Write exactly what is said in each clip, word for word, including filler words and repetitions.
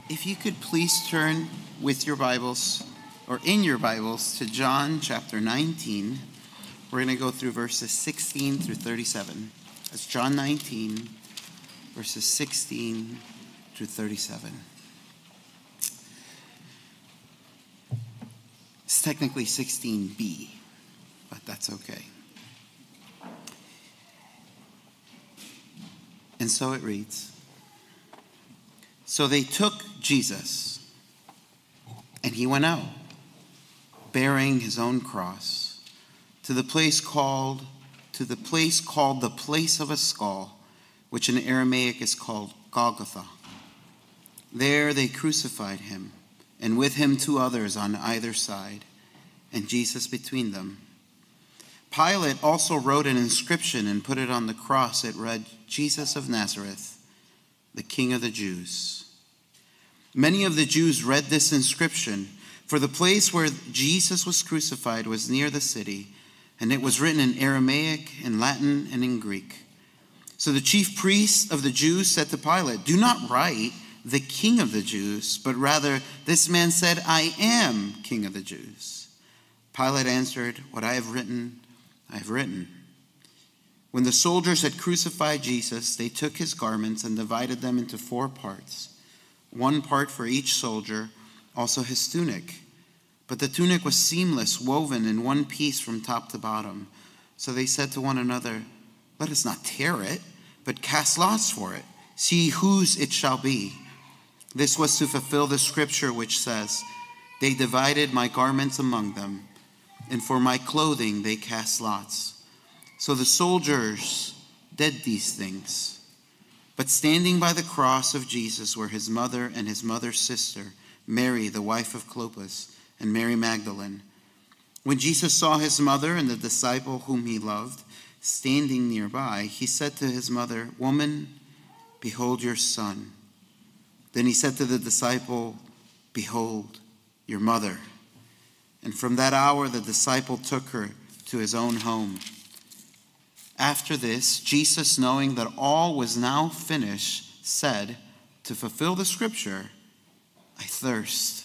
If you could please turn with your Bibles or in your Bibles to John chapter nineteen. We're going to go through verses sixteen through thirty-seven. That's John nineteen, verses sixteen through thirty-seven. It's technically sixteen b, but that's okay. And so it reads, "So they took Jesus, and he went out, bearing his own cross, to the place called to the place called the place of a skull, which in Aramaic is called Golgotha. There they crucified him, and with him two others on either side, and Jesus between them. Pilate also wrote an inscription and put it on the cross. It read, 'Jesus of Nazareth, the King of the Jews.' Many of the Jews read this inscription, for the place where Jesus was crucified was near the city, and it was written in Aramaic, in Latin, and in Greek. So the chief priests of the Jews said to Pilate, 'Do not write, the King of the Jews, but rather, this man said, I am King of the Jews.' Pilate answered, 'What I have written, I have written.' When the soldiers had crucified Jesus, they took his garments and divided them into four parts, one part for each soldier, also his tunic. But the tunic was seamless, woven in one piece from top to bottom. So they said to one another, 'Let us not tear it, but cast lots for it, see whose it shall be.' This was to fulfill the scripture which says, 'They divided my garments among them, and for my clothing they cast lots.' So the soldiers did these things. But standing by the cross of Jesus were his mother and his mother's sister, Mary, the wife of Clopas, and Mary Magdalene. When Jesus saw his mother and the disciple whom he loved standing nearby, he said to his mother, 'Woman, behold your son.' Then he said to the disciple, 'Behold your mother.' And from that hour the disciple took her to his own home. After this, Jesus, knowing that all was now finished, said, to fulfill the scripture, 'I thirst.'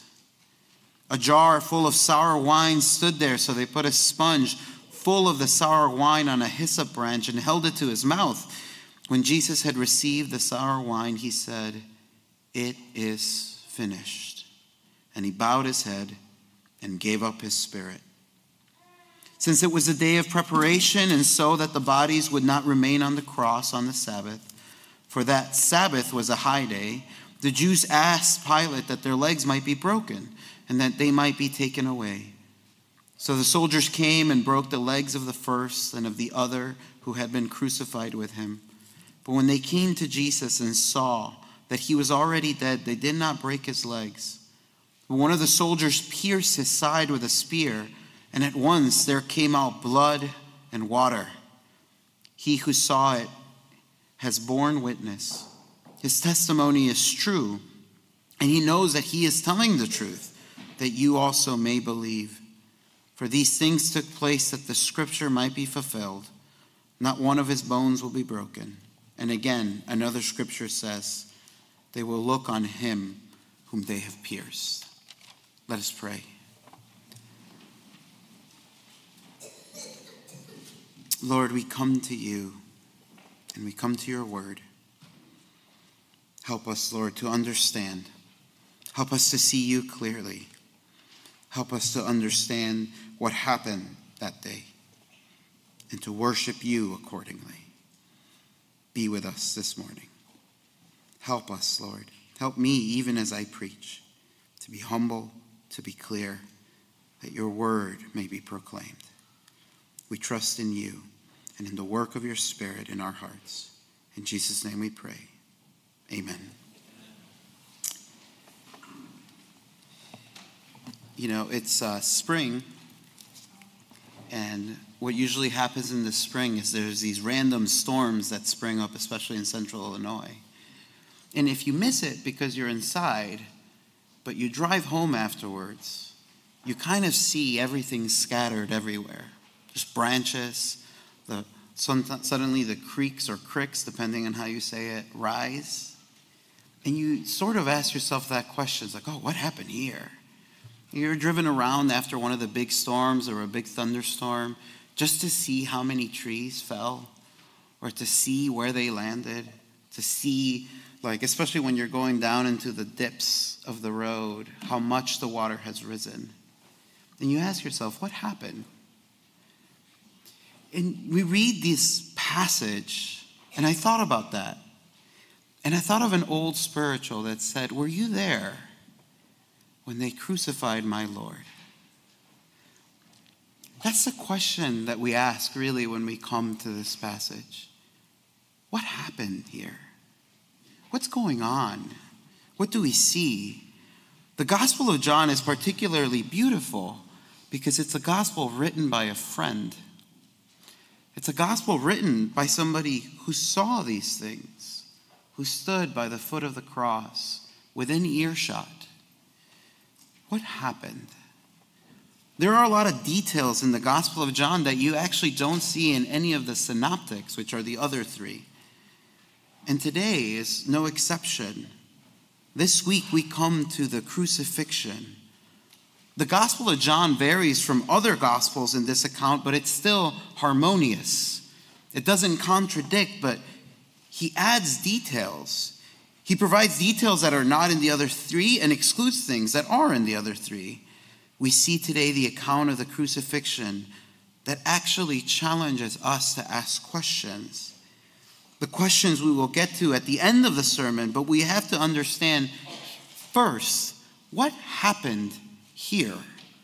A jar full of sour wine stood there, so they put a sponge full of the sour wine on a hyssop branch and held it to his mouth. When Jesus had received the sour wine, he said, 'It is finished.' And he bowed his head and gave up his spirit. Since it was a day of preparation, and so that the bodies would not remain on the cross on the Sabbath, for that Sabbath was a high day, the Jews asked Pilate that their legs might be broken and that they might be taken away. So the soldiers came and broke the legs of the first and of the other who had been crucified with him. But when they came to Jesus and saw that he was already dead, they did not break his legs. But one of the soldiers pierced his side with a spear, and at once there came out blood and water. He who saw it has borne witness. His testimony is true, and he knows that he is telling the truth, that you also may believe. For these things took place that the scripture might be fulfilled. Not one of his bones will be broken. And again, another scripture says, they will look on him whom they have pierced. Let us pray. Lord, we come to you and we come to your word. Help us, Lord, to understand. Help us to see you clearly. Help us to understand what happened that day and to worship you accordingly. Be with us this morning. Help us, Lord. Help me even as I preach, to be humble, to be clear, that your word may be proclaimed. We trust in you and in the work of your Spirit in our hearts. In Jesus' name we pray. Amen. You know, it's uh, spring, and what usually happens in the spring is there's these random storms that spring up, especially in central Illinois. And if you miss it because you're inside, but you drive home afterwards, you kind of see everything scattered everywhere. Just branches, the suddenly the creeks or cricks, depending on how you say it, rise. And you sort of ask yourself that question. It's like, oh, what happened here? You're driven around after one of the big storms or a big thunderstorm just to see how many trees fell or to see where they landed, to see, like, especially when you're going down into the dips of the road, how much the water has risen. And you ask yourself, what happened? And we read this passage, and I thought about that. And I thought of an old spiritual that said, were you there when they crucified my Lord? That's the question that we ask, really, when we come to this passage. What happened here? What's going on? What do we see? The Gospel of John is particularly beautiful because it's a gospel written by a friend. It's a gospel written by somebody who saw these things, who stood by the foot of the cross, within earshot. What happened? There are a lot of details in the Gospel of John that you actually don't see in any of the synoptics, which are the other three. And today is no exception. This week we come to the crucifixion. The Gospel of John varies from other Gospels in this account, but it's still harmonious. It doesn't contradict, but he adds details. He provides details that are not in the other three and excludes things that are in the other three. We see today the account of the crucifixion that actually challenges us to ask questions. The questions we will get to at the end of the sermon, but we have to understand first, what happened here?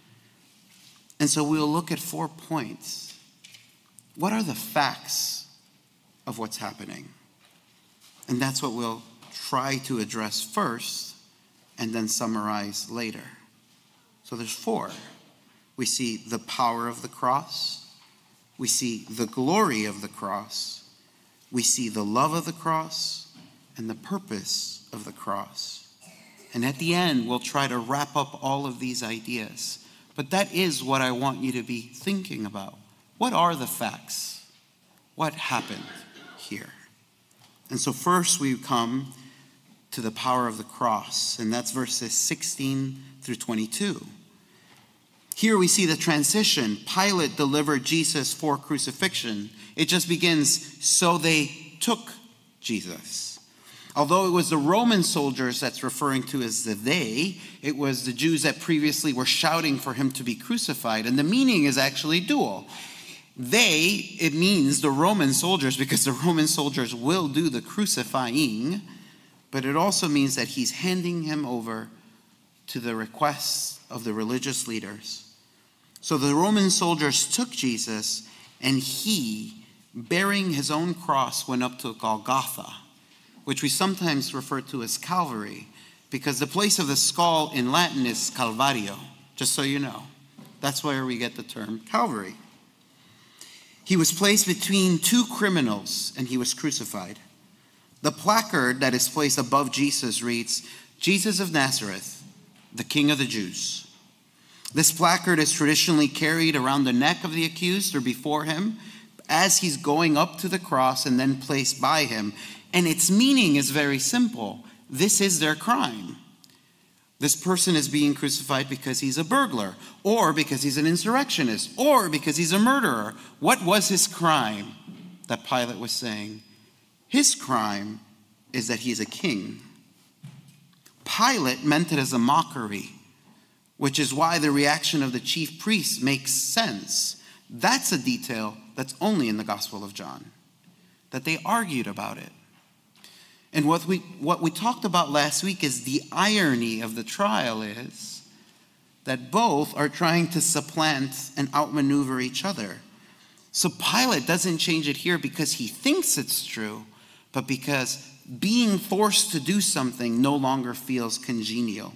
And so we'll look at four points. What are the facts of what's happening? And that's what we'll try to address first and then summarize later. So there's four. We see the power of the cross. We see the glory of the cross. We see the love of the cross and the purpose of the cross. And at the end, we'll try to wrap up all of these ideas. But that is what I want you to be thinking about. What are the facts? What happened here? And so first we come to the power of the cross, and that's verses sixteen through twenty-two. Here we see the transition. Pilate delivered Jesus for crucifixion. It just begins, so they took Jesus. Although it was the Roman soldiers that's referring to as the they, it was the Jews that previously were shouting for him to be crucified. And the meaning is actually dual. They, it means the Roman soldiers, because the Roman soldiers will do the crucifying, but it also means that he's handing him over to the requests of the religious leaders. So the Roman soldiers took Jesus, and he, bearing his own cross, went up to Golgotha, which we sometimes refer to as Calvary, because the place of the skull in Latin is Calvario, just so you know. That's where we get the term Calvary. He was placed between two criminals, and he was crucified. The placard that is placed above Jesus reads, Jesus of Nazareth, the King of the Jews. This placard is traditionally carried around the neck of the accused or before him as he's going up to the cross and then placed by him. And its meaning is very simple. This is their crime. This person is being crucified because he's a burglar, or because he's an insurrectionist, or because he's a murderer. What was his crime that Pilate was saying? His crime is that he's a king. Pilate meant it as a mockery, which is why the reaction of the chief priests makes sense. That's a detail that's only in the Gospel of John, that they argued about it. And what we what we talked about last week is the irony of the trial is that both are trying to supplant and outmaneuver each other. So Pilate doesn't change it here because he thinks it's true, but because being forced to do something no longer feels congenial.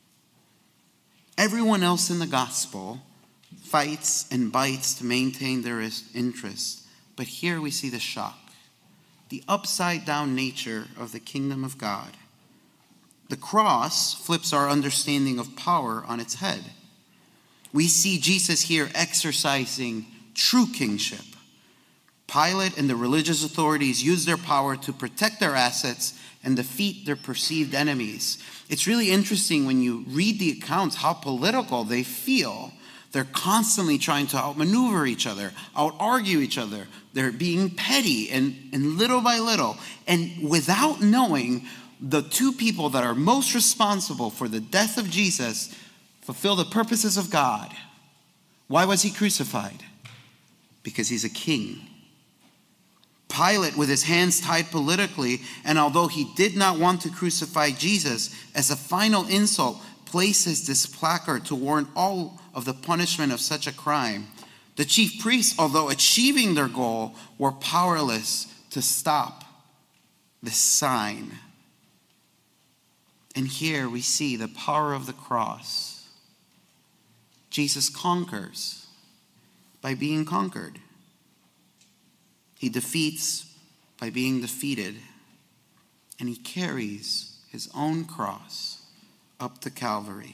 Everyone else in the gospel fights and bites to maintain their interest, but here we see the shock. The upside-down nature of the kingdom of God. The cross flips our understanding of power on its head. We see Jesus here exercising true kingship. Pilate and the religious authorities used their power to protect their assets and defeat their perceived enemies. It's really interesting when you read the accounts how political they feel. They're constantly trying to outmaneuver each other, out-argue each other. They're being petty and, and little by little. And without knowing, the two people that are most responsible for the death of Jesus fulfill the purposes of God. Why was he crucified? Because he's a king. Pilate, with his hands tied politically, and although he did not want to crucify Jesus, as a final insult, places this placard to warn all of the punishment of such a crime. The chief priests, although achieving their goal, were powerless to stop this sign. And here we see the power of the cross. Jesus conquers by being conquered. He defeats by being defeated. And he carries his own cross up to Calvary.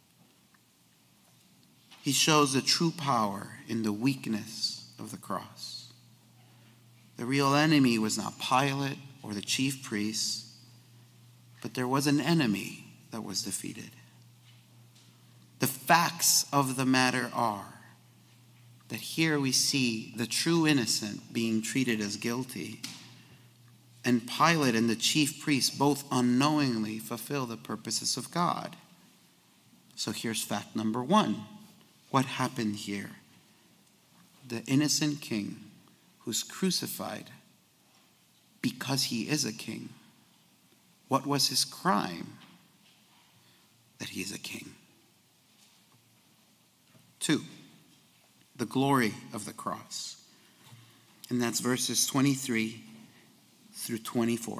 He shows the true power in the weakness of the cross. The real enemy was not Pilate or the chief priests, but there was an enemy that was defeated. The facts of the matter are that here we see the true innocent being treated as guilty, and Pilate and the chief priests both unknowingly fulfill the purposes of God. So here's fact number one. What happened here? The innocent king who's crucified because he is a king. What was his crime? That he is a king. Two, the glory of the cross. And that's verses twenty-three through twenty-four.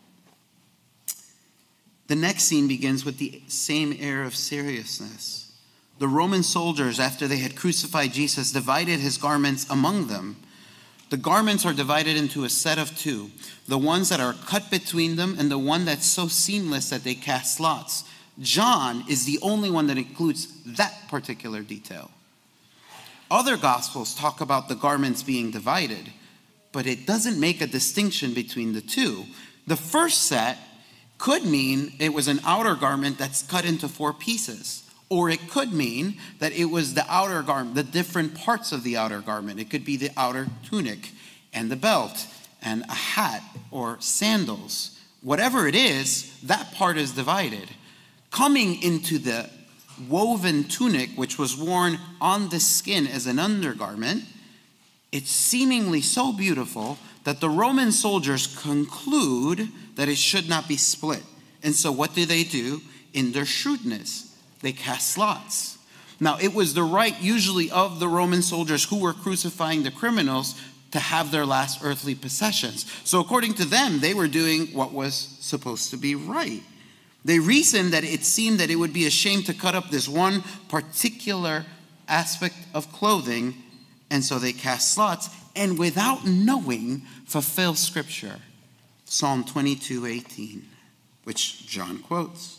The next scene begins with the same air of seriousness. The Roman soldiers, after they had crucified Jesus, divided his garments among them. The garments are divided into a set of two. The ones that are cut between them and the one that's so seamless that they cast lots. John is the only one that includes that particular detail. Other gospels talk about the garments being divided, but it doesn't make a distinction between the two. The first set could mean it was an outer garment that's cut into four pieces. Or it could mean that it was the outer garment, the different parts of the outer garment. It could be the outer tunic and the belt and a hat or sandals. Whatever it is, that part is divided. Coming into the woven tunic, which was worn on the skin as an undergarment, it's seemingly so beautiful that the Roman soldiers conclude that it should not be split. And so what do they do? In their shrewdness, they cast lots. Now, it was the right usually of the Roman soldiers who were crucifying the criminals to have their last earthly possessions. So according to them, they were doing what was supposed to be right. They reasoned that it seemed that it would be a shame to cut up this one particular aspect of clothing, and so they cast lots, and without knowing, fulfill Scripture. Psalm twenty-two eighteen, which John quotes.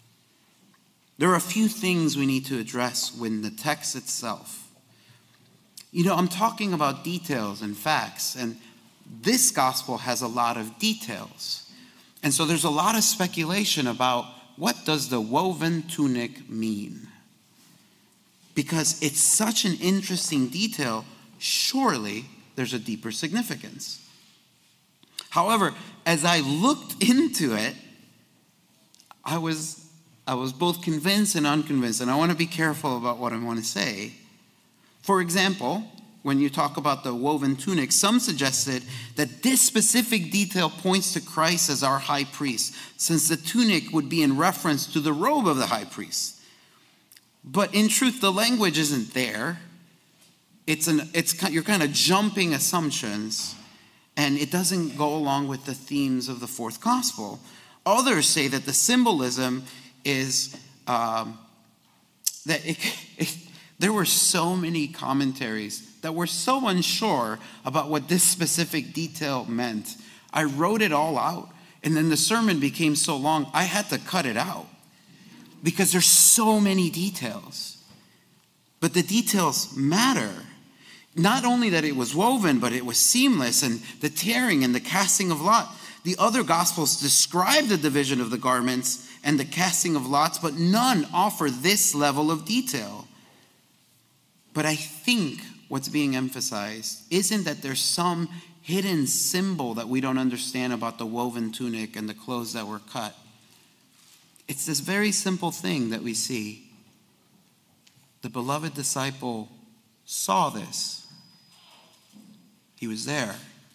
There are a few things we need to address when the text itself. You know, I'm talking about details and facts, and this gospel has a lot of details. And so there's a lot of speculation about what does the woven tunic mean? Because it's such an interesting detail, surely there's a deeper significance. However, as I looked into it, I was I was both convinced and unconvinced, and I want to be careful about what I want to say. For example, when you talk about the woven tunic, some suggested that this specific detail points to Christ as our high priest, since the tunic would be in reference to the robe of the high priest. But in truth, the language isn't there. It's an it's you're kind of jumping assumptions, and it doesn't go along with the themes of the fourth gospel. Others say that the symbolism is um, that it, it, there were so many commentaries that were so unsure about what this specific detail meant. I wrote it all out, and then the sermon became so long, I had to cut it out because there's so many details. But the details matter. Not only that it was woven, but it was seamless, and the tearing and the casting of lot. The other Gospels describe the division of the garments and the casting of lots, but none offer this level of detail. But I think what's being emphasized isn't that there's some hidden symbol that we don't understand about the woven tunic and the clothes that were cut. It's this very simple thing that we see. The beloved disciple saw this. He was there.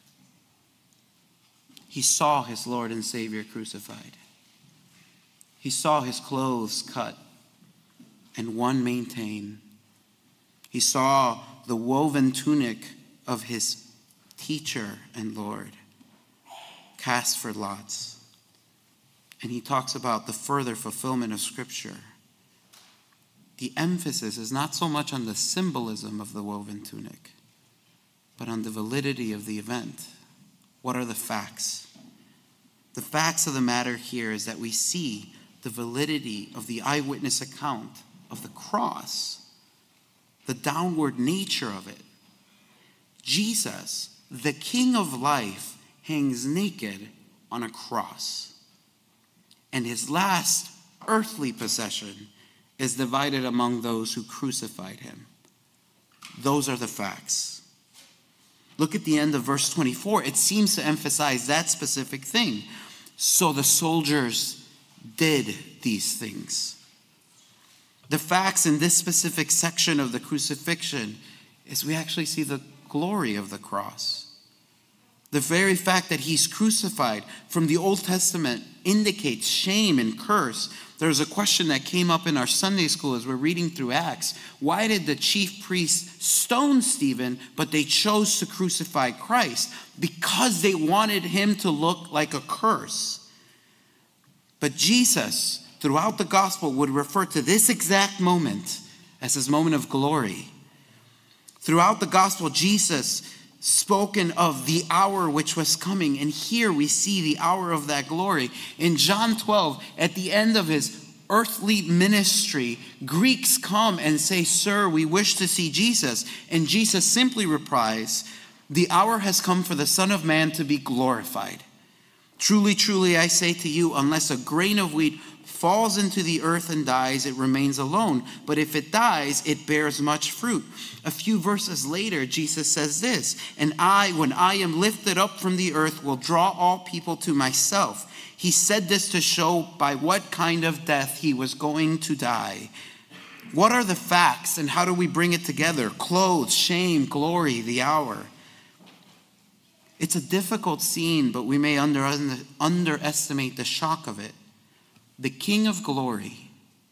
He saw his Lord and Savior crucified. He saw his clothes cut and one maintained. He saw the woven tunic of his teacher and Lord cast for lots. And he talks about the further fulfillment of Scripture. The emphasis is not so much on the symbolism of the woven tunic, but on the validity of the event. What are the facts? The facts of the matter here is that we see the validity of the eyewitness account of the cross, the downward nature of it. Jesus, the King of life, hangs naked on a cross. And his last earthly possession is divided among those who crucified him. Those are the facts. Look at the end of verse twenty-four. It seems to emphasize that specific thing. So the soldiers did these things. The facts in this specific section of the crucifixion is we actually see the glory of the cross. The very fact that he's crucified from the Old Testament indicates shame and curse. There's a question that came up in our Sunday school as we're reading through Acts. Why did the chief priests stone Stephen, but they chose to crucify Christ? Because they wanted him to look like a curse. But Jesus, throughout the gospel, would refer to this exact moment as his moment of glory. Throughout the gospel, Jesus spoken of the hour which was coming. And here we see the hour of that glory. In John twelve, at the end of his earthly ministry, Greeks come and say, "Sir, we wish to see Jesus." And Jesus simply replies, "The hour has come for the Son of Man to be glorified. Truly, truly, I say to you, unless a grain of wheat falls into the earth and dies, it remains alone. But if it dies, it bears much fruit." A few verses later, Jesus says this, "And I, when I am lifted up from the earth, will draw all people to myself." He said this to show by what kind of death he was going to die. What are the facts and how do we bring it together? Clothes, shame, glory, the hour. It's a difficult scene, but we may under, under, underestimate the shock of it. The King of glory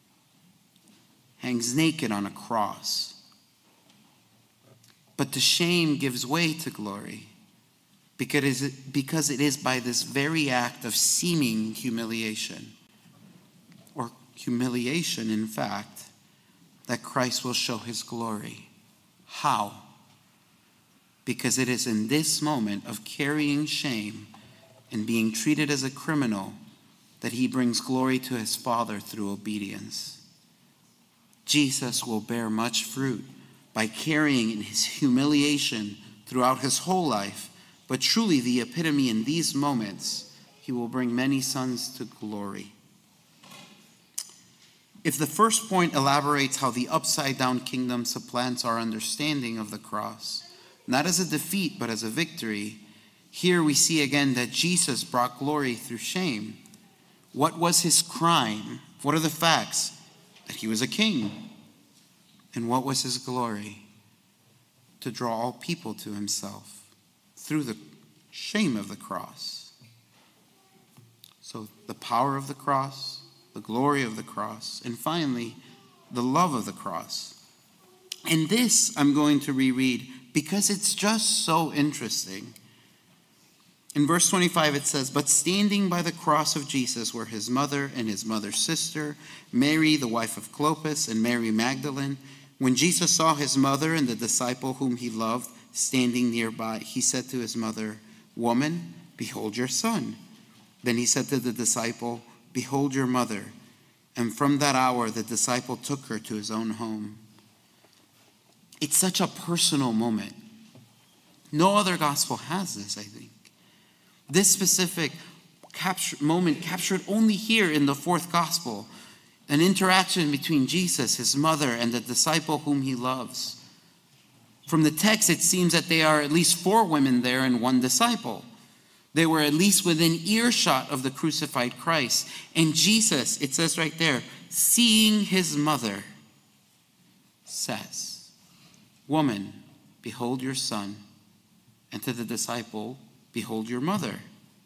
hangs naked on a cross. But the shame gives way to glory because it is, because it is by this very act of seeming humiliation, or humiliation in fact, that Christ will show his glory. How? Because it is in this moment of carrying shame and being treated as a criminal that he brings glory to his Father through obedience. Jesus will bear much fruit by carrying in his humiliation throughout his whole life, but truly the epitome in these moments, he will bring many sons to glory. If the first point elaborates how the upside-down kingdom supplants our understanding of the cross, not as a defeat, but as a victory, here we see again that Jesus brought glory through shame. What was his crime? What are the facts? That he was a king. And what was his glory? To draw all people to himself through the shame of the cross. So the power of the cross, the glory of the cross, and finally, the love of the cross. And this I'm going to reread because it's just so interesting. In verse twenty-five it says, "But standing by the cross of Jesus were his mother and his mother's sister, Mary, the wife of Clopas, and Mary Magdalene. When Jesus saw his mother and the disciple whom he loved standing nearby, he said to his mother, 'Woman, behold your son.' Then he said to the disciple, 'Behold your mother.' And from that hour the disciple took her to his own home." It's such a personal moment. No other gospel has this, I think. This specific capture, moment captured only here in the fourth gospel. An interaction between Jesus, his mother, and the disciple whom he loves. From the text, it seems that there are at least four women there and one disciple. They were at least within earshot of the crucified Christ. And Jesus, it says right there, seeing his mother, says, "Woman, behold your son," and to the disciple, "Behold your mother."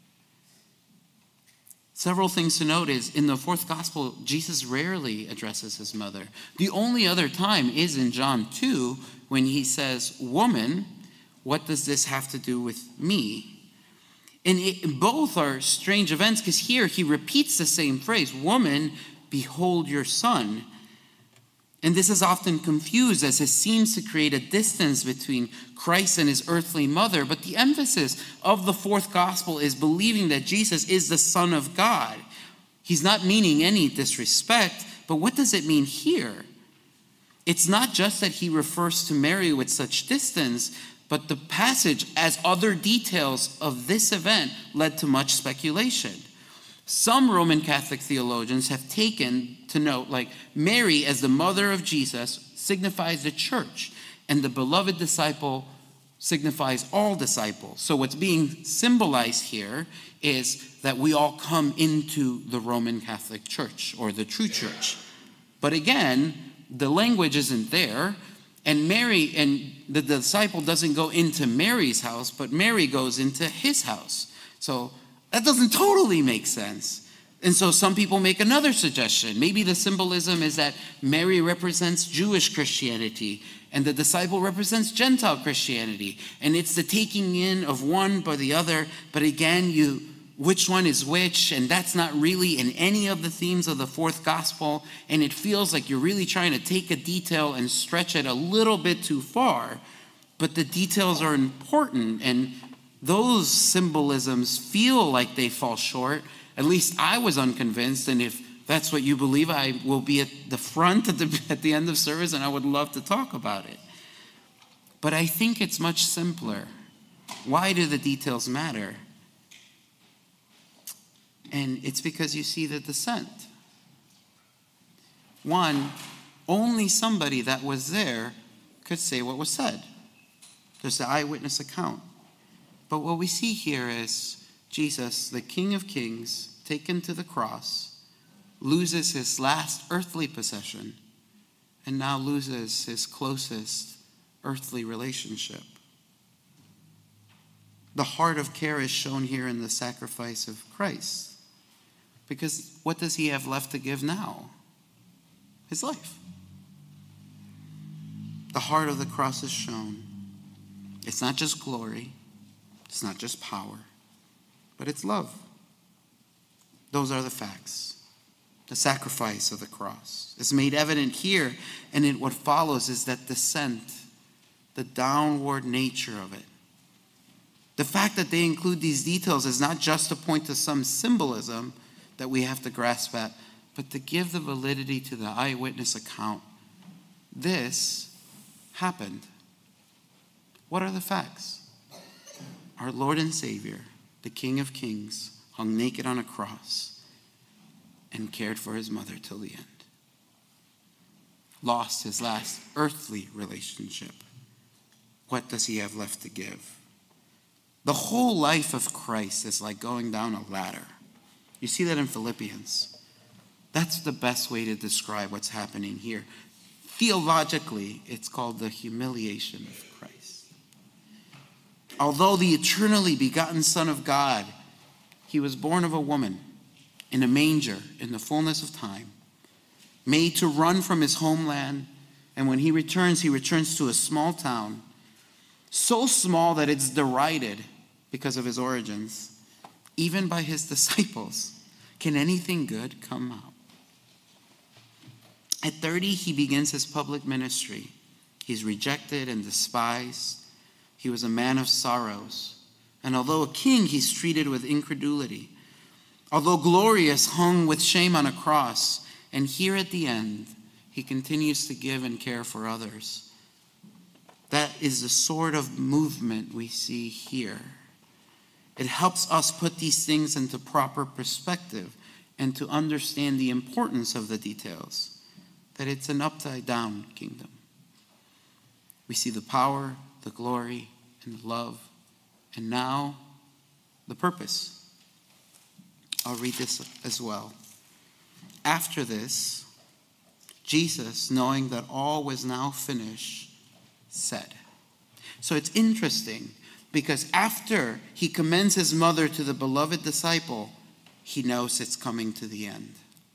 Several things to note is, in the fourth gospel, Jesus rarely addresses his mother. The only other time is in John two, when he says, "Woman, what does this have to do with me?" And it, both are strange events, because here he repeats the same phrase, "Woman, behold your son." And this is often confused, as it seems to create a distance between Christ and his earthly mother. But the emphasis of the fourth gospel is believing that Jesus is the Son of God. He's not meaning any disrespect, but what does it mean here? It's not just that he refers to Mary with such distance, but the passage, as other details of this event, led to much speculation. Some Roman Catholic theologians have taken to note, like, Mary as the mother of Jesus signifies the church, and the beloved disciple signifies all disciples. So what's being symbolized here is that we all come into the Roman Catholic Church, or the true church. But again, the language isn't there, and Mary and the disciple doesn't go into Mary's house, but Mary goes into his house. So that doesn't totally make sense. And so some people make another suggestion. Maybe the symbolism is that Mary represents Jewish Christianity and the disciple represents Gentile Christianity. And it's the taking in of one by the other. But again, you which one is which? And that's not really in any of the themes of the fourth gospel. And it feels like you're really trying to take a detail and stretch it a little bit too far. But the details are important, and those symbolisms feel like they fall short. At least I was unconvinced, and if that's what you believe, I will be at the front at the, at the end of service, and I would love to talk about it. But I think it's much simpler. Why do the details matter? And it's because you see the descent. One, only somebody that was there could say what was said. There's the eyewitness account. But what we see here is Jesus, the King of Kings, taken to the cross, loses his last earthly possession, and now loses his closest earthly relationship. The heart of care is shown here in the sacrifice of Christ. Because what does he have left to give now? His life. The heart of the cross is shown. It's not just glory. It's not just power. But it's love. Those are the facts. The sacrifice of the cross is made evident here, and in what follows is that descent, the downward nature of it. The fact that they include these details is not just to point to some symbolism that we have to grasp at, but to give the validity to the eyewitness account. This happened. What are the facts? Our Lord and Savior, the King of Kings, hung naked on a cross and cared for his mother till the end. Lost his last earthly relationship. What does he have left to give? The whole life of Christ is like going down a ladder. You see that in Philippians. That's the best way to describe what's happening here. Theologically, it's called the humiliation of Christ. Although the eternally begotten Son of God, he was born of a woman in a manger in the fullness of time, made to run from his homeland, and when he returns, he returns to a small town, so small that it's derided because of his origins, even by his disciples. Can anything good come out? At thirty, he begins his public ministry. He's rejected and despised. He was a man of sorrows. And although a king, he's treated with incredulity. Although glorious, hung with shame on a cross. And here at the end, he continues to give and care for others. is the sort of movement we see here. It helps us put these things into proper perspective and to understand the importance of the details, that it's an upside-down kingdom. We see the power, the glory, and the love, and now the purpose. I'll read this as well. After this, Jesus, knowing that all was now finished, said. So it's interesting because after he commends his mother to the beloved disciple, he knows it's coming to the end.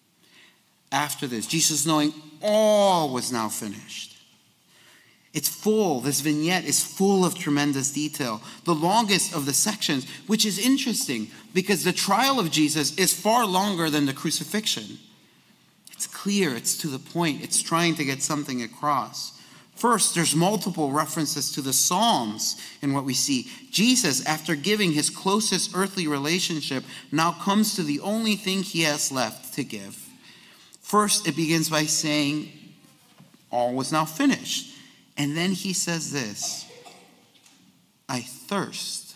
After this, Jesus, knowing all was now finished. It's full, this vignette is full of tremendous detail. The longest of the sections, which is interesting because the trial of Jesus is far longer than the crucifixion. It's clear, it's to the point, it's trying to get something across. First, there's multiple references to the Psalms in what we see. Jesus, after giving his closest earthly relationship, now comes to the only thing he has left to give. First, it begins by saying, all was now finished. And then he says this, I thirst.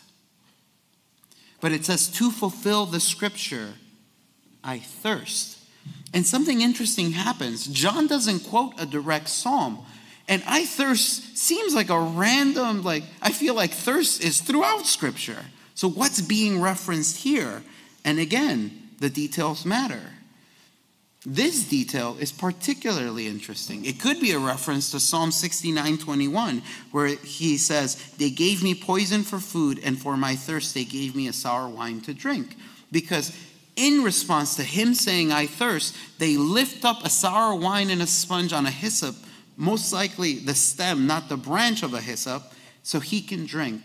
But it says to fulfill the scripture, I thirst. And something interesting happens. John doesn't quote a direct psalm. And I thirst seems like a random, like, I feel like thirst is throughout scripture. So what's being referenced here? And again, the details matter. This detail is particularly interesting. It could be a reference to Psalm sixty-nine twenty-one, where he says, they gave me poison for food, and for my thirst they gave me a sour wine to drink. Because in response to him saying, I thirst, they lift up a sour wine and a sponge on a hyssop, most likely the stem, not the branch of a hyssop, so he can drink.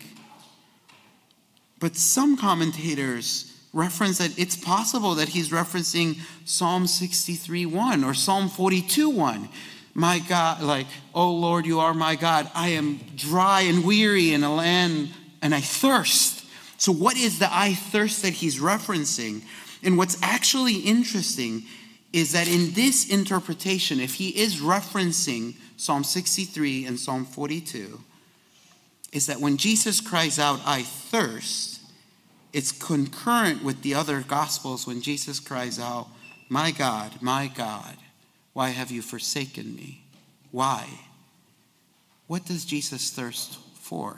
But some commentators reference that it's possible that he's referencing Psalm sixty-three one or Psalm forty-two one. My God, like, oh Lord, you are my God. I am dry and weary in a land and I thirst. So what is the I thirst that he's referencing? And what's actually interesting is that in this interpretation, if he is referencing Psalm sixty-three and Psalm forty-two, is that when Jesus cries out, I thirst, it's concurrent with the other Gospels when Jesus cries out, my God, my God, why have you forsaken me? Why? What does Jesus thirst for?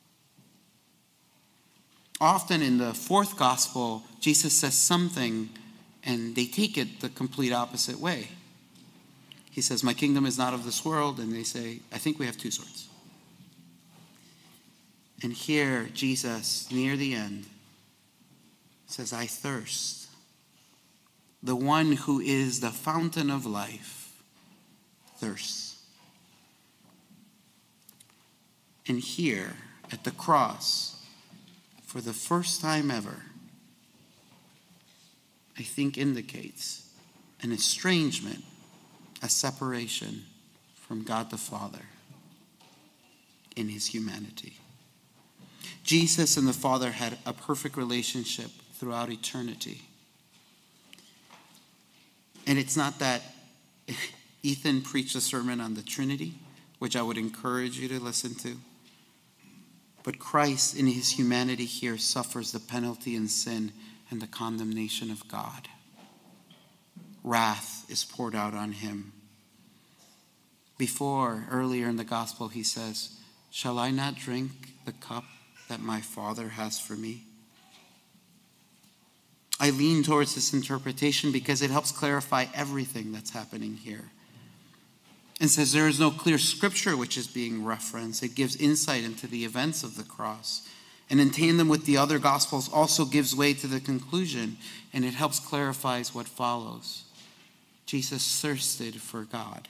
Often in the fourth Gospel, Jesus says something and they take it the complete opposite way. He says, my kingdom is not of this world, and they say, I think we have two swords. And here, Jesus, near the end, says, I thirst. The one who is the fountain of life thirsts. And here at the cross, for the first time ever, I think indicates an estrangement, a separation from God the Father in his humanity. Jesus and the Father had a perfect relationship throughout eternity. And it's not that Ethan preached a sermon on the Trinity, which I would encourage you to listen to. But Christ in his humanity here suffers the penalty and sin and the condemnation of God. Wrath is poured out on him. Before, earlier in the gospel, he says, shall I not drink the cup that my Father has for me? I lean towards this interpretation because it helps clarify everything that's happening here. And says there is no clear scripture which is being referenced. It gives insight into the events of the cross. And in tandem with the other gospels also gives way to the conclusion, and it helps clarify what follows. Jesus thirsted for God.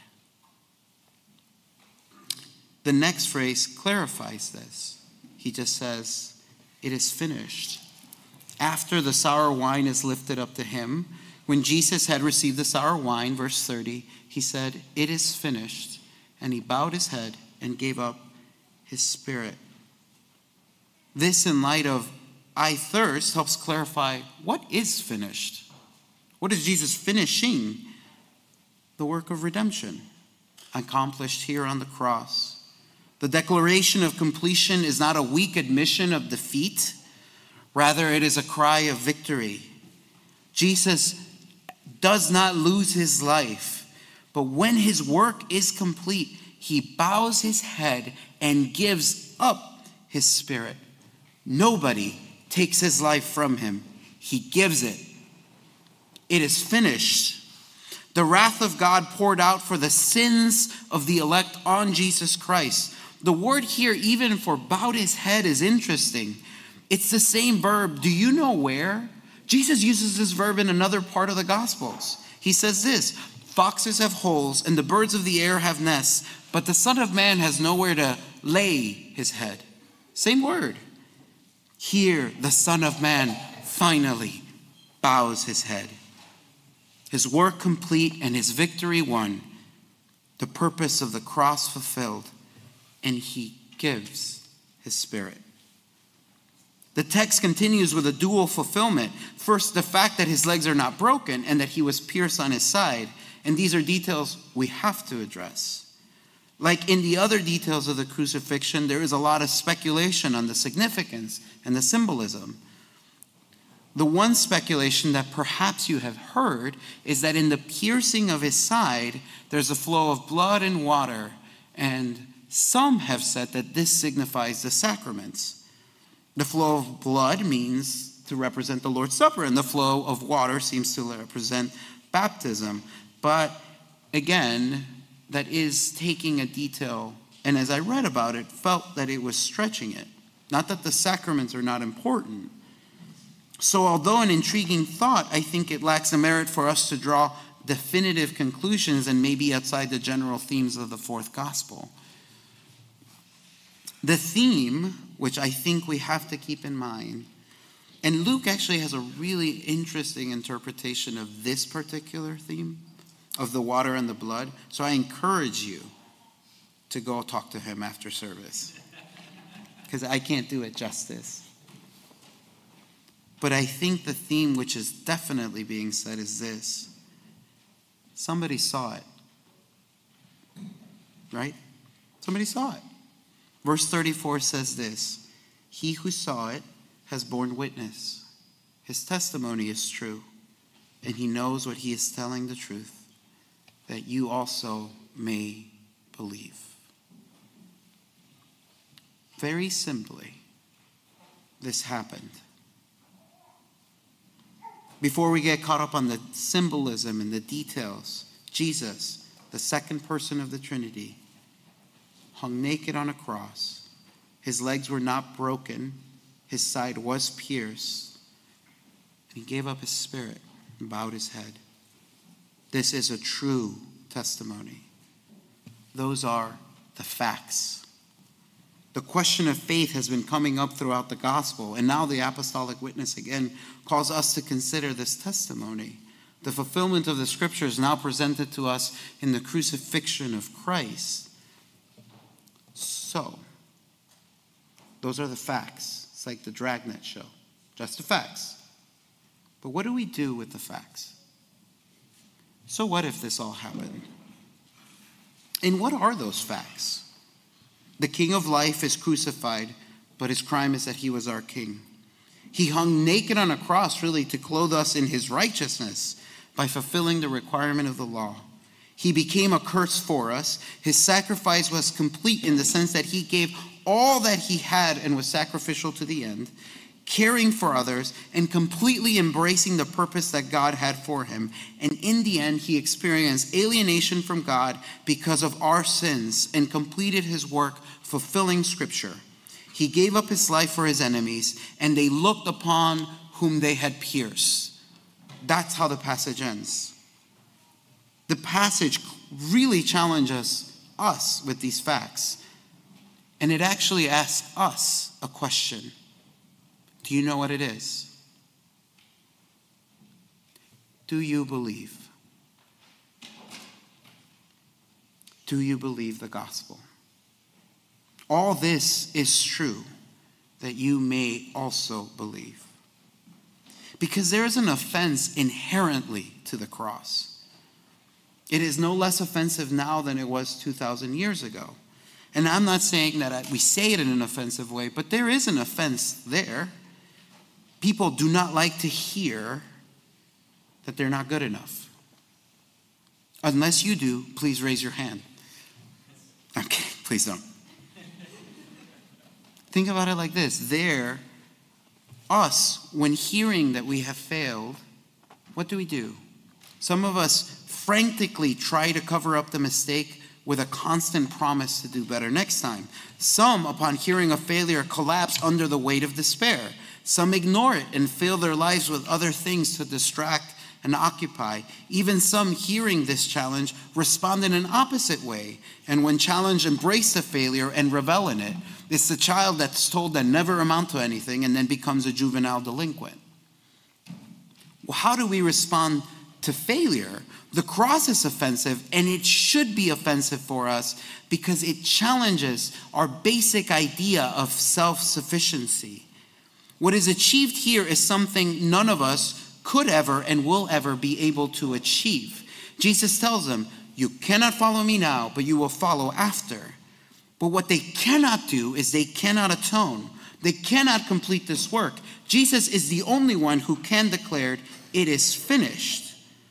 The next phrase clarifies this. He just says, it is finished. After the sour wine is lifted up to him, when Jesus had received the sour wine, verse thirty, he said, it is finished. And he bowed his head and gave up his spirit. This, in light of I thirst, helps clarify what is finished. What is Jesus finishing? The work of redemption accomplished here on the cross. The declaration of completion is not a weak admission of defeat. Rather, it is a cry of victory. Jesus does not lose his life, but when his work is complete, he bows his head and gives up his spirit. Nobody takes his life from him. He gives it. It is finished. The wrath of God poured out for the sins of the elect on Jesus Christ. The word here, even for bowed his head, is interesting. It's the same verb. Do you know where? Jesus uses this verb in another part of the Gospels. He says this, foxes have holes and the birds of the air have nests, but the Son of Man has nowhere to lay his head. Same word. Here, the Son of Man finally bows his head. His work complete and his victory won. The purpose of the cross fulfilled. And he gives his spirit. The text continues with a dual fulfillment. First, the fact that his legs are not broken and that he was pierced on his side. And these are details we have to address. Like in the other details of the crucifixion, there is a lot of speculation on the significance and the symbolism. The one speculation that perhaps you have heard is that in the piercing of his side, there's a flow of blood and water, and some have said that this signifies the sacraments. The flow of blood means to represent the Lord's Supper, and the flow of water seems to represent baptism. But again, that is taking a detail, and as I read about it, felt that it was stretching it. Not that the sacraments are not important. So although an intriguing thought, I think it lacks the merit for us to draw definitive conclusions and maybe outside the general themes of the fourth gospel. The theme, which I think we have to keep in mind, and Luke actually has a really interesting interpretation of this particular theme, of the water and the blood. So I encourage you to go talk to him after service, because I can't do it justice. But I think the theme which is definitely being said is this. Somebody saw it. Right? Somebody saw it. Verse thirty-four says this. He who saw it has borne witness. His testimony is true. And he knows what he is telling the truth, that you also may believe. Very simply, this happened. Before we get caught up on the symbolism and the details, Jesus, the second person of the Trinity, hung naked on a cross. His legs were not broken. His side was pierced. And he gave up his spirit and bowed his head. This is a true testimony. Those are the facts. The question of faith has been coming up throughout the gospel, and now the apostolic witness again calls us to consider this testimony. The fulfillment of the scriptures now presented to us in the crucifixion of Christ. So, those are the facts. It's like the Dragnet show, just the facts. But what do we do with the facts? So what if this all happened? And what are those facts? The King of life is crucified, but his crime is that he was our king. He hung naked on a cross, really, to clothe us in his righteousness by fulfilling the requirement of the law. He became a curse for us. His sacrifice was complete in the sense that he gave all that he had and was sacrificial to the end, caring for others and completely embracing the purpose that God had for him. And in the end, he experienced alienation from God because of our sins and completed his work fulfilling Scripture. He gave up his life for his enemies, and they looked upon whom they had pierced. That's how the passage ends. The passage really challenges us with these facts, and it actually asks us a question. Do you know what it is? Do you believe? Do you believe the gospel? All this is true, that you may also believe. Because there is an offense inherently to the cross. It is no less offensive now than it was two thousand years ago. And I'm not saying that we say it in an offensive way, but there is an offense there. People do not like to hear that they're not good enough. Unless you do, please raise your hand. Okay, please don't. Think about it like this. There, us, when hearing that we have failed, what do we do? Some of us frantically try to cover up the mistake with a constant promise to do better next time. Some, upon hearing a failure, collapse under the weight of despair. Some ignore it and fill their lives with other things to distract and occupy. Even some, hearing this challenge, respond in an opposite way. And when challenged, embrace the failure and revel in it. It's the child that's told that never amount to anything and then becomes a juvenile delinquent. Well, how do we respond to failure? The cross is offensive, and it should be offensive for us because it challenges our basic idea of self-sufficiency. What is achieved here is something none of us could ever and will ever be able to achieve. Jesus tells them, you cannot follow me now, but you will follow after. But what they cannot do is they cannot atone. They cannot complete this work. Jesus is the only one who can declare it is finished.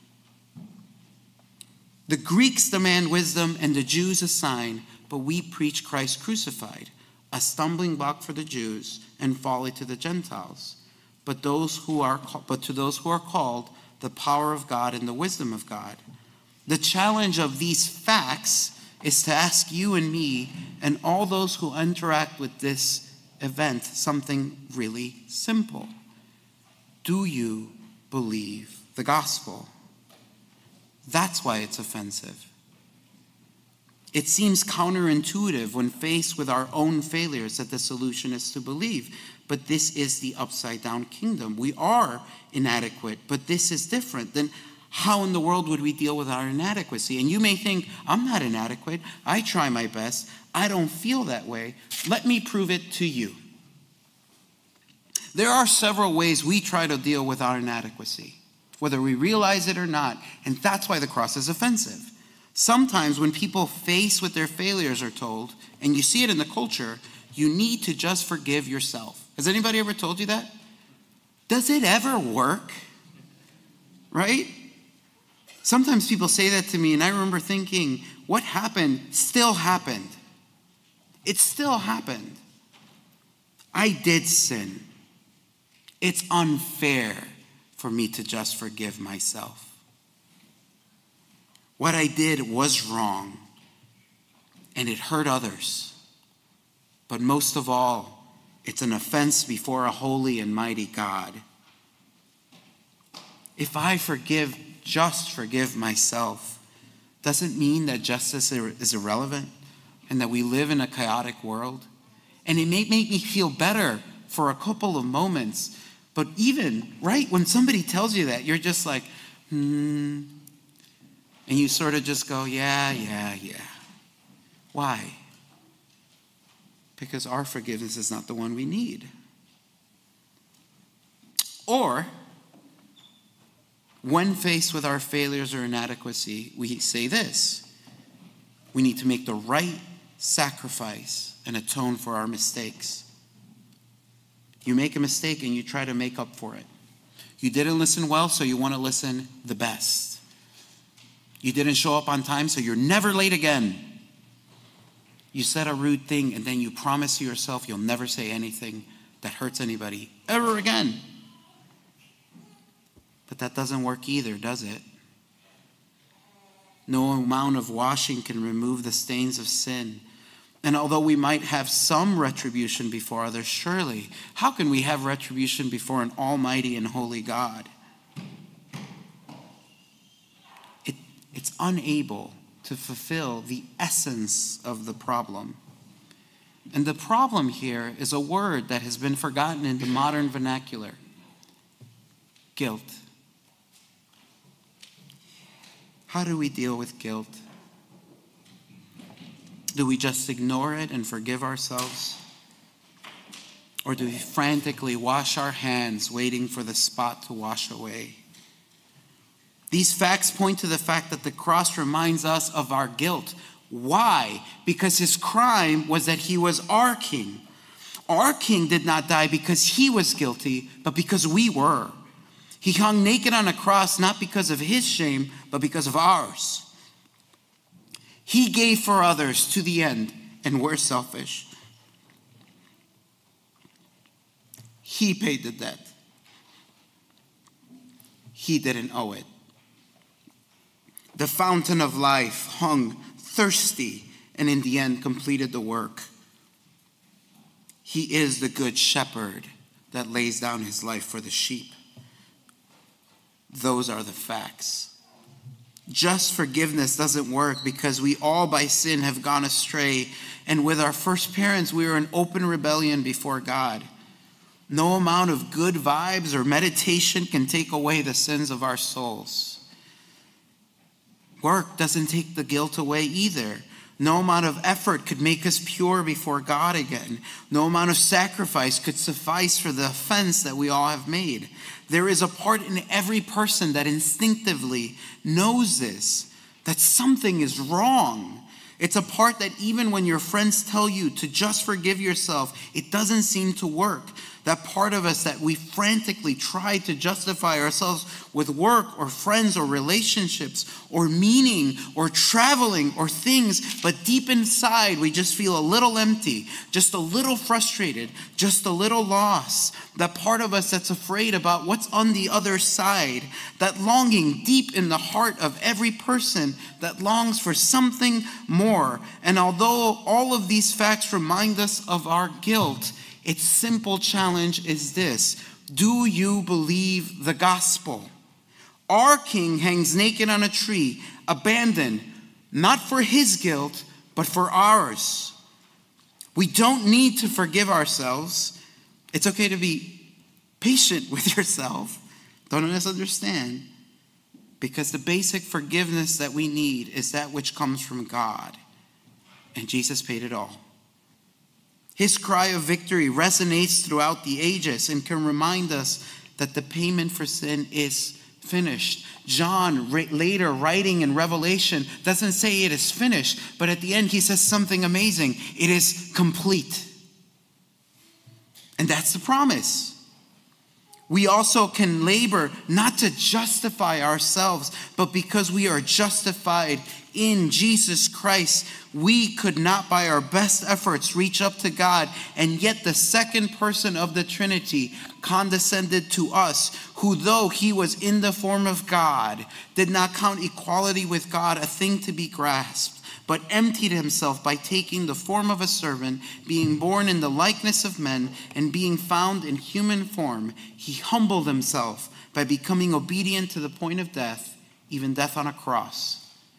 The Greeks demand wisdom and the Jews a sign, but we preach Christ crucified, a stumbling block for the Jews and folly to the Gentiles. But those who are but to those who are called, the power of God and the wisdom of God. The challenge of these facts is to ask you and me and all those who interact with this event something really simple. Do you believe the gospel? That's why it's offensive. It seems counterintuitive when faced with our own failures that the solution is to believe. But this is the upside down kingdom. We are inadequate, but this is different. Then how in the world would we deal with our inadequacy? And you may think, I'm not inadequate. I try my best. I don't feel that way. Let me prove it to you. There are several ways we try to deal with our inadequacy, whether we realize it or not, and that's why the cross is offensive. Sometimes when people faced with their failures are told, and you see it in the culture, you need to just forgive yourself. Has anybody ever told you that? Does it ever work? Right? Sometimes people say that to me, and I remember thinking, what happened still happened. It still happened. I did sin. It's unfair for me to just forgive myself. What I did was wrong, and it hurt others. But most of all, it's an offense before a holy and mighty God. If I forgive, just forgive myself, doesn't mean that justice is irrelevant and that we live in a chaotic world. And it may make me feel better for a couple of moments. But even, right, when somebody tells you that, you're just like, hmm. And you sort of just go, yeah, yeah, yeah. Why? Because our forgiveness is not the one we need. Or, when faced with our failures or inadequacy, we say this. We need to make the right sacrifice and atone for our mistakes. You make a mistake and you try to make up for it. You didn't listen well, so you want to listen the best. You didn't show up on time, so you're never late again. You said a rude thing, and then you promise to yourself you'll never say anything that hurts anybody ever again. But that doesn't work either, does it? No amount of washing can remove the stains of sin. And although we might have some retribution before others, surely, how can we have retribution before an almighty and holy God? It, it's unable to fulfill the essence of the problem. And the problem here is a word that has been forgotten in the modern vernacular: guilt. How do we deal with guilt? Do we just ignore it and forgive ourselves? Or do we frantically wash our hands, waiting for the spot to wash away? These facts point to the fact that the cross reminds us of our guilt. Why? Because his crime was that he was our king. Our king did not die because he was guilty, but because we were. He hung naked on a cross, not because of his shame, but because of ours. He gave for others to the end, and we're selfish. He paid the debt. He didn't owe it. The fountain of life hung thirsty and in the end completed the work. He is the good shepherd that lays down his life for the sheep. Those are the facts. Just forgiveness doesn't work because we all by sin have gone astray, and with our first parents we were in open rebellion before God. No amount of good vibes or meditation can take away the sins of our souls. Work doesn't take the guilt away either. No amount of effort could make us pure before God again. No amount of sacrifice could suffice for the offense that we all have made. There is a part in every person that instinctively knows this, that something is wrong. It's a part that even when your friends tell you to just forgive yourself, it doesn't seem to work. That part of us that we frantically try to justify ourselves with work or friends or relationships or meaning or traveling or things, but deep inside we just feel a little empty, just a little frustrated, just a little lost. That part of us that's afraid about what's on the other side, that longing deep in the heart of every person that longs for something more. And although all of these facts remind us of our guilt, its simple challenge is this: do you believe the gospel? Our king hangs naked on a tree, abandoned, not for his guilt, but for ours. We don't need to forgive ourselves. It's okay to be patient with yourself. Don't misunderstand. Because the basic forgiveness that we need is that which comes from God. And Jesus paid it all. His cry of victory resonates throughout the ages and can remind us that the payment for sin is finished. John, later writing in Revelation, doesn't say it is finished, but at the end he says something amazing. It is complete. And that's the promise. We also can labor not to justify ourselves, but because we are justified in Jesus Christ. We could not by our best efforts reach up to God, and yet the second person of the Trinity condescended to us, who though he was in the form of God, did not count equality with God a thing to be grasped, but emptied himself by taking the form of a servant, being born in the likeness of men, and being found in human form. He humbled himself by becoming obedient to the point of death, even death on a cross.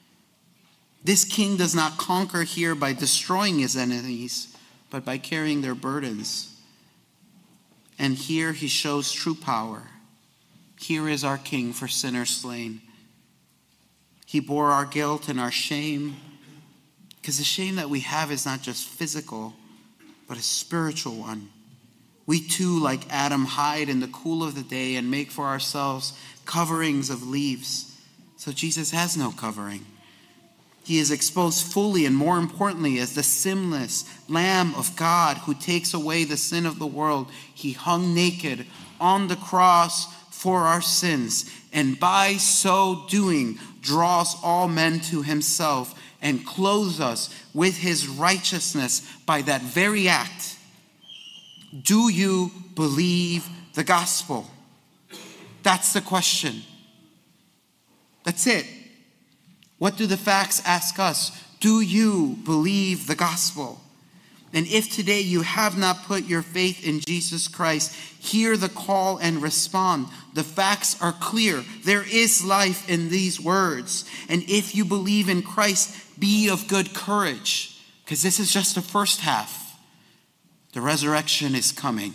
This king does not conquer here by destroying his enemies, but by carrying their burdens. And here he shows true power. Here is our king for sinners slain. He bore our guilt and our shame, because the shame that we have is not just physical, but a spiritual one. We too, like Adam, hide in the cool of the day and make for ourselves coverings of leaves. So Jesus has no covering. He is exposed fully and, more importantly, as the sinless Lamb of God who takes away the sin of the world. He hung naked on the cross for our sins, and by so doing draws all men to himself and clothes us with his righteousness by that very act. Do you believe the gospel? That's the question. That's it. What do the facts ask us? Do you believe the gospel? And if today you have not put your faith in Jesus Christ, hear the call and respond. The facts are clear. There is life in these words. And if you believe in Christ, be of good courage, because this is just the first half. The resurrection is coming.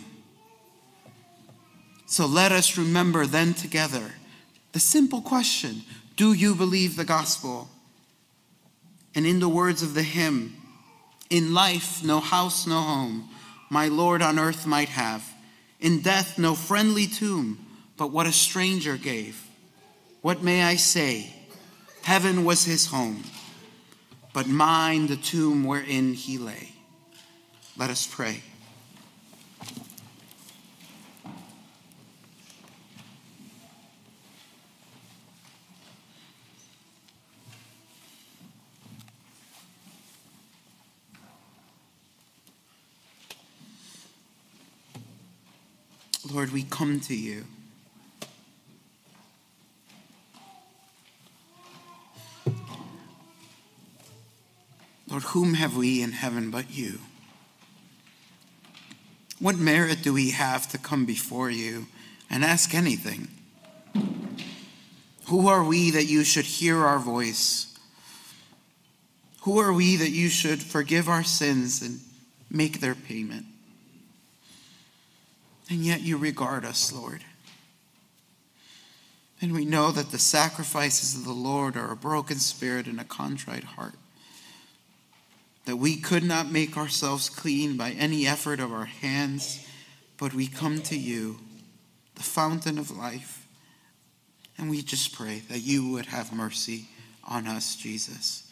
So let us remember then together the simple question: do you believe the gospel? And in the words of the hymn, in life no house, no home, my Lord on earth might have. In death no friendly tomb, but what a stranger gave. What may I say? Heaven was his home. but mine the tomb wherein he lay. Let us pray. Lord, we come to you. Lord, whom have we in heaven but you? What merit do we have to come before you and ask anything? Who are we that you should hear our voice? Who are we that you should forgive our sins and make their payment? And yet you regard us, Lord. And we know that the sacrifices of the Lord are a broken spirit and a contrite heart. That we could not make ourselves clean by any effort of our hands, but we come to you, the fountain of life, and we just pray that you would have mercy on us, Jesus.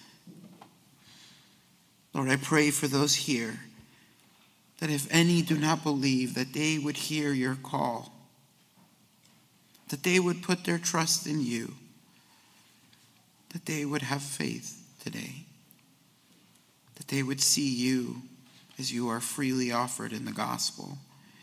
Lord, I pray for those here, that if any do not believe, that they would hear your call, that they would put their trust in you, that they would have faith today, that they would see you as you are freely offered in the gospel.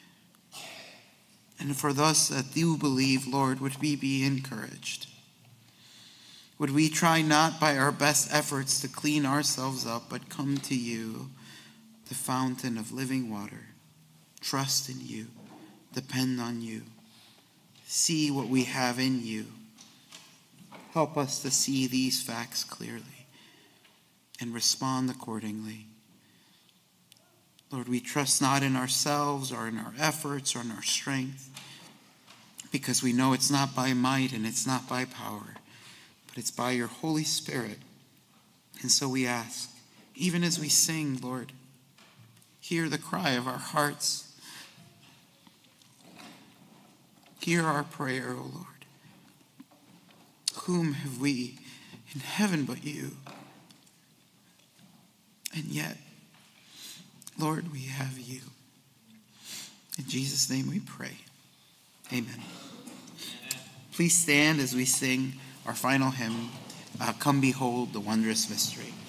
And for those that do believe, Lord, would we be encouraged? Would we try not by our best efforts to clean ourselves up, but come to you, the fountain of living water, trust in you, depend on you, see what we have in you. Help us to see these facts clearly and respond accordingly. Lord, we trust not in ourselves or in our efforts or in our strength, because we know it's not by might and it's not by power, but it's by your Holy Spirit. And so we ask, even as we sing, Lord, hear the cry of our hearts. Hear our prayer, O Lord. Whom have we in heaven but you? And yet, Lord, we have you. In Jesus' name we pray. Amen. Please stand as we sing our final hymn, uh, Come Behold the Wondrous Mystery.